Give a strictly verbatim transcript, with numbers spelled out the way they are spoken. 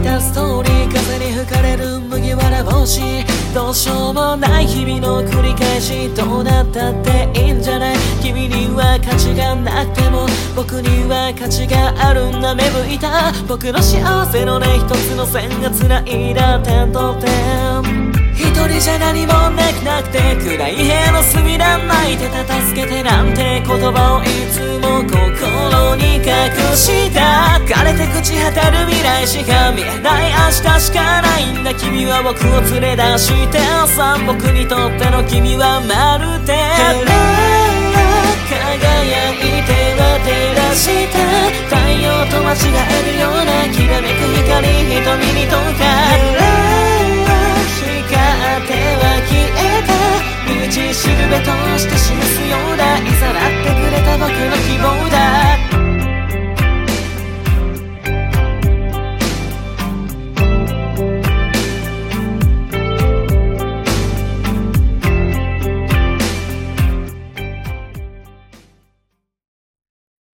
たストーリー、風に吹かれる麦わら帽子、どうしようもない日々の繰り返し、どうなったっていいんじゃない。君には価値がなくても僕には価値があるんだ。芽吹いた僕の幸せのね一つの線が繋いだ点と点、一人じゃ何もできなくて暗い部屋の隅で泣いてた助けてなんて言葉をいつも心に隠した。枯れて朽ち果てる未来しか見えない明日しかないんだ。君は僕を連れ出してさ、僕にとっての君はまるで輝いては照らした太陽と間違えるようなきらめく光、瞳に溶か